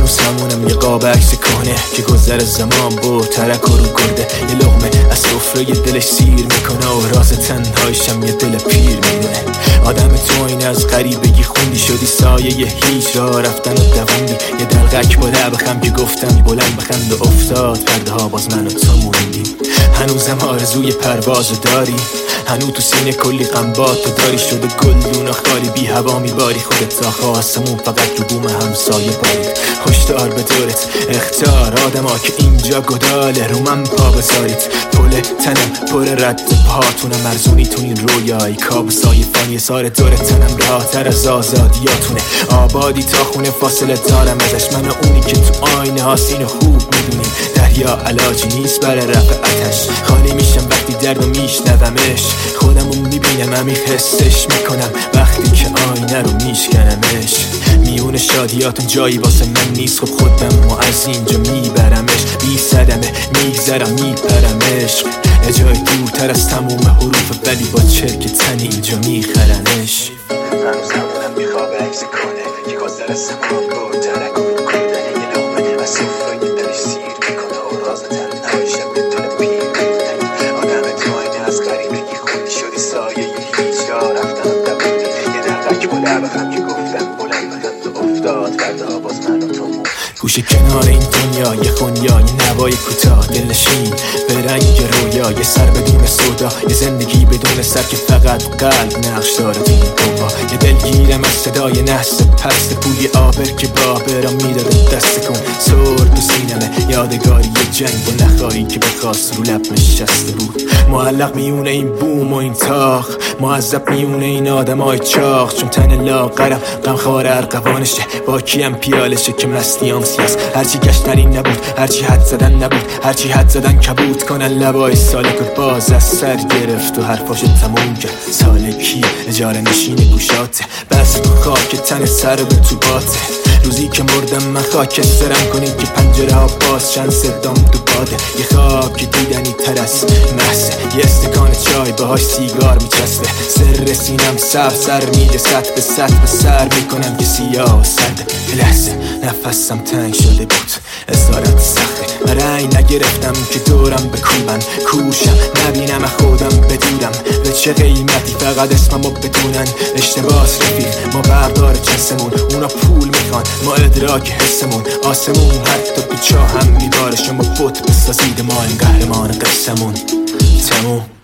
هنوز همونم، یه قاب عکس کهنه که گذر زمان برد ترک و رو گرده. یه لقمه از سفره دلش سیر میکنه و راز تنهایشم یه دل پیر میدونه. آدم تو این از غریبگی خوندی، شدی سایه یه هیچ را رفتن و دووندی. یه دلغک با لبخم که گفتم بلند بخند و افتاد پرده ها، باز من و تو موندیم. هنوزم آرزوی پروازو داری، هنوز تو سینه کلی غم با تو داری. شده گلدون و خالی بی هوا میباری، خودت تا آسمون فقط رو بوم همسایه بارید. هشدار به دورت اختار آدما که اینجا گداله، رو من پا بذارید. پل تنم پر رد پاتونم، مرزونی تو این رویایی کابوسای فانی. سار دور تنم راحتر از آزادیاتونه، آبادی تا خونه فاصله دارم ازش. من و اونی که تو آینه ها سینو خوب میدونیم. دریا علاجی نیست برای رفع آتش، خالی میشم وقتی دردو میشنومش. خودمو میبینم عمیق حسش میکنم وقتی که آینه رو میشکنمش. میون شادیاتون جایی واسه من نیست، خب خودم و از اینجا میبرمش. بی صدمه میگذرم میپرمش، یه جای دورتر از تموم حروف، ولی با چرک تن اینجا میخرنش. هنوز همونم میخواب عکس کنه که گذر از زمان برد ترک و کرده. یه لقمه از سفره دلش سیر میکنه و راز تنهایشم یه دل پیر میدونه. آدم تو اینه از غریبگی خوندی، شدی سایه یه هیچ را رفتن و دووندی. یه دلغک با لبخم که گفتم بلند بخند و افتاد پرده ها، باز من و تو موندیم. گوشه کنار این دنیا یه خونیا، یه نوای کوتاه دلنشین به رنگ رویا. یه سر بدون سودا، یه زندگی بدون سر که فقط قلب نقش داره تو این قوا. یه دلگیرم از صدای نحس پست بوی آبر که بابرم میداده دست کن. سر تو سینمه یادگاری یه جنگ و نخایی که بخواست رو لب نشسته بود. معلق میونه این بوم و این تاخ، معذب میونه این آدمای چاق. چون تن لاغرم غمخوار ارغوانشه، با کیم پیالشه که مستیام سیاست. هرچی گشتن این نبود، هرچی حد زدن نبود، هرچی حد زدن کبود کنن لبای سالک و باز از سر گرفت و حرفاش تموم کرد. سالکی اجاره نشین گوشاته، بس تو خاک تن سر به تو باته. روزی که مردم من خاکسترم کنید که پنجره ها باز چند صدام تو باده. یه خواب که دیدنی تر از محسه، یه استکان چای باهاش سیگار میچسته. سر سینم سر میده سطح به سطح به سر میکنم که سیاه و سرده. لحظه نفسم تنگ شده بود، اسارت سخته. رنگ نگرفتم که دورم بکوبن کوشم، نبینم خودم بدورم به چه قیمتی. فقط اسممو بدونن اشتباس رفیق، ما بردار جنسمون اونا پول میخوان، ما ادراک حسمون. آسمون حتی تو چاه هم میباره، شما فوت بسازید ما این قهرمان قصمون. تموم.